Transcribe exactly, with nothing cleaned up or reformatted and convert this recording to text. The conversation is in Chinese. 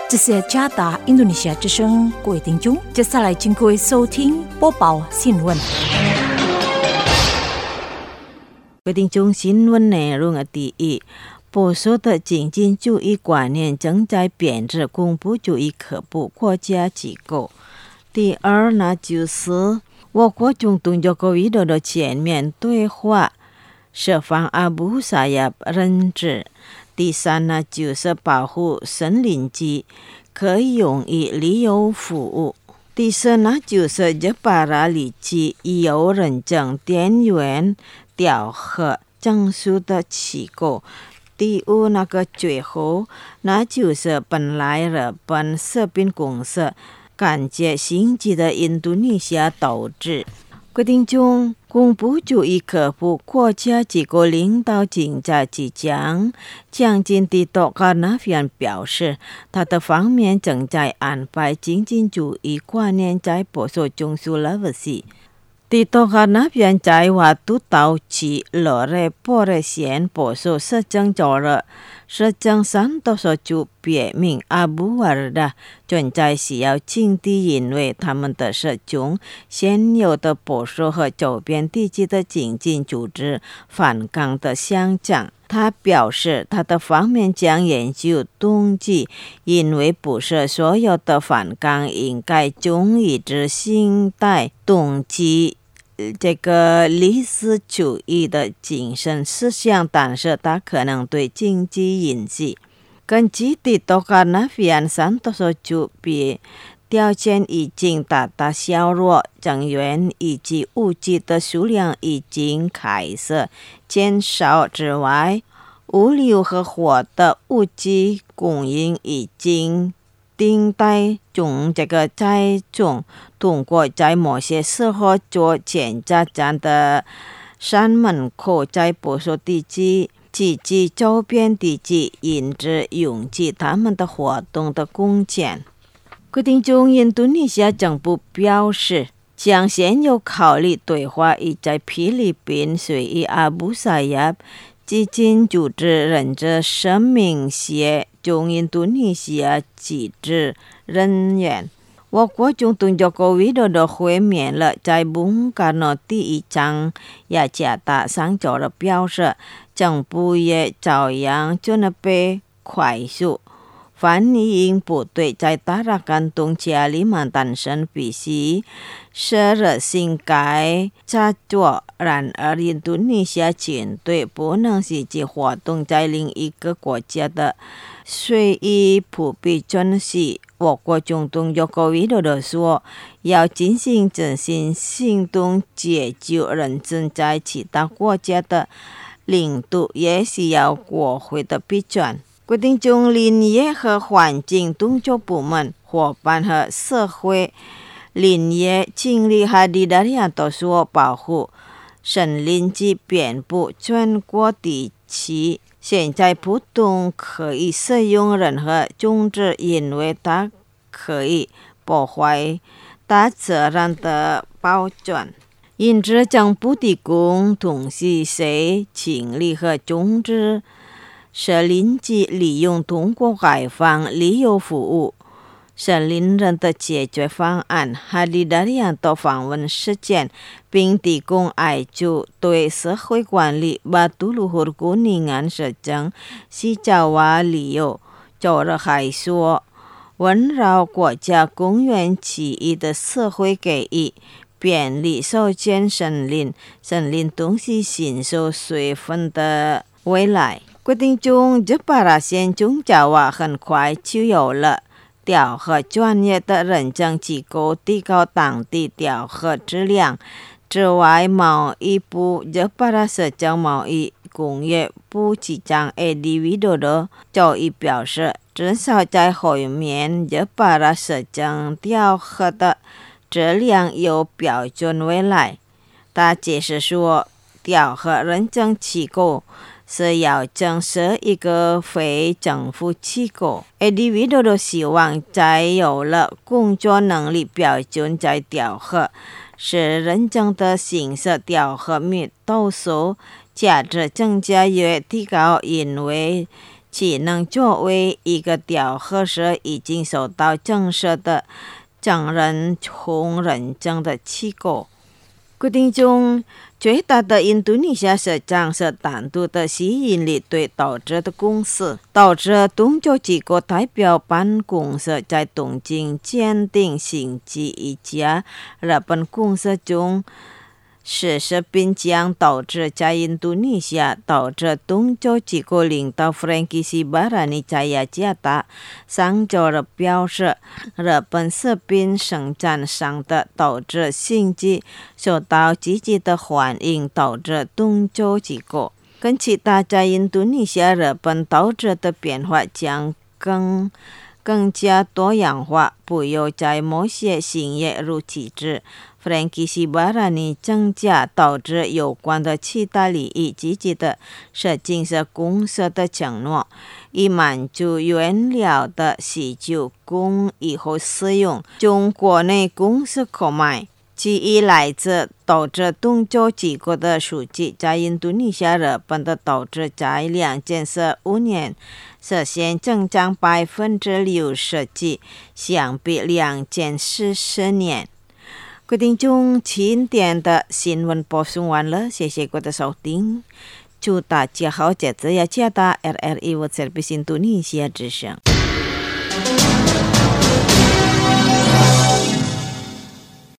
这是加达印度尼西亚之声，各位听众，接下来请各位收听播报新闻。 各位听众，新闻内容的第一，保守的经济主义观念正在变质，恐怖主义可怖国家机构。第二呢，就是我国中东九个维度的全面对话，释放阿布萨亚人质。第三呢，就是保护森林及可用于旅游服务。第四呢，就是日巴拉里及有认证电源调和证书的机构。第五那个最后，那就是本来日本食品公司感觉兴起的印度尼西亚导致。决定中，恐怖主义可怖国家机构领导警察即将将近地多卡纳菲安表示，他的方面正在安排经济主义观念在保守中枢了不起。地多卡纳菲安在华都道其罗雷波雷县保守市政做了市政三多数就别名阿布瓦尔达正在需要境地，因为他们的社中现有的保守和周边地区的经济组织反抗的象征。他表示，他的方面将研究动机，因为不是所有的反抗应该忠于之现代动机这个历史主义的精神思想，但是它可能对经济引起。根据地多卡纳菲安山多数就比条件已经大大削弱，人员以及物资的数量已经开始减少之外，物流和火的物资供应已经顶待中这个在中通过在某些时候做检查站的山门口，在保守地区以及周边地区因之拥挤他们的活动的贡献。决定中，印度尼西亚政府表示，将先有考虑对话已在菲律宾随意阿布萨亚基金组织人质声明协中印度尼西亚机制人员。我国中东九个维度的会面了，在本港的第一章雅加达上周的表示，政府也照样准备快速反应部队在达拉干东加里曼诞生，必须设立新该操作。然而，印度尼西亚军队不能实际活动在另一个国家的随意普遍准许。我国中东有个维度的说，要进行执行行动解救人质在其他国家的领土，也需要国会的批准。决定中，林业和环境动作部门伙伴和社会林业经理和利达利亚都说，保护森林及遍布全国地区。现在不动可以使用任何种子，因为它可以破坏大自然的保存。因此，政府提供同时谁清理和种植森林及利用通过开放旅游服务森林人的解决方案。哈利达利亚的访问时间，并提供爱主对社会管理巴杜鲁胡古尼安社政西加瓦旅游。周日还说，围绕国家公园区域的社会给予便利修建森林，森林东西享受水分的未来。决定中，日巴拉县中加瓦很快就有了调和专业的认证机构，提高当地调和质量。之外，贸易部日巴拉社交贸易工业部局长艾迪维多多就已表示，至少在后面日巴拉社交调和的质量有标准未来。他解释说，调和认证机构是要正式一个非政府机构。A D V 都希望在有了工作能力标准在调和，是认证的形式调和密度数价值增加越提高，因为其能作为一个调和社已经受到正式的证人从认证的机构。决定中最大的印度尼西亚社长是单独的吸引力对导致的公司，导致东京机构代表办公室在东京坚定兴起一家日本公司中实施，并将导致在印度尼西亚导致东京机构领导 Frankie Sibarani 在雅加达上周日表示，日本食品生产商的导致兴起受到积极的欢迎，导致东京机构跟其他在印度尼西亚日本导致的变化将更更加多样化，不有在某些行业入机制。Frankie Sibarani 增加导致有关的其他利益积极的设计是公司的承诺，以满足原料的需求供以后使用，中国内公司购买。其一来自导致东京机构的数据，在印度尼西亚日本的导致在两千十五年实现增长百分之六十几，相比两千四十年。决定中今天的新闻播送完了，谢谢各位的收听，祝大家好，这次也加大 R R I 我这边印度尼西亚之声。